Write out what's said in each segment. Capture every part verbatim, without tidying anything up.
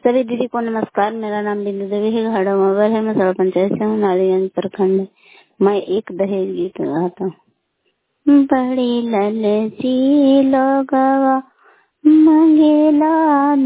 सभी दीदी को नमस्कार। मेरा नाम बिंदु देवी है, घाड़ा मोबाइल है। मैं सड़ा पंचायत से हूँ, नारायणगंज प्रखंड। मैं एक दहेज गीत गाता हूँ। बड़ी ललची लोगवा मंगेला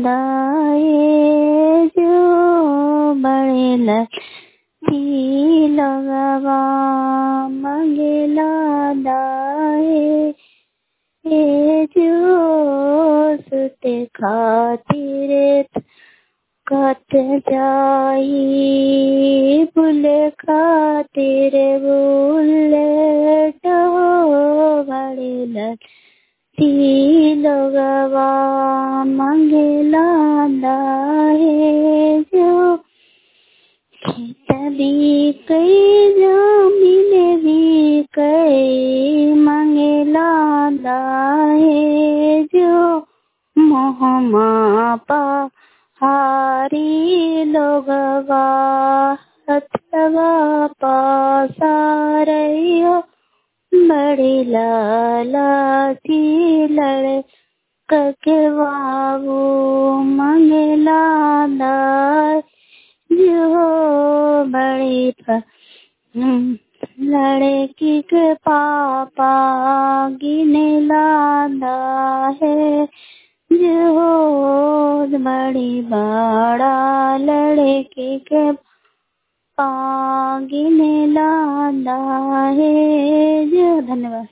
दाए जो, बड़े ललची लोगवा मंगेला दाए ए जो, सुते खातिर कत जाई, बुले खातिर बुलेट हो, बड़े ललची लोगवा मंगेला दाए जो, खेत भी कई जमीन भी कई मंगेला दाए जो, मोहमा पा हारी लोगवा हथवा पासारियो, बड़ी लालची लड़े कके बाबू मंगला दाए जो, बड़ी लड़की के पापा गिनेला दाए जो, बड़ी बड़ा लड़की के पागिने लादा है जो। धन्यवाद।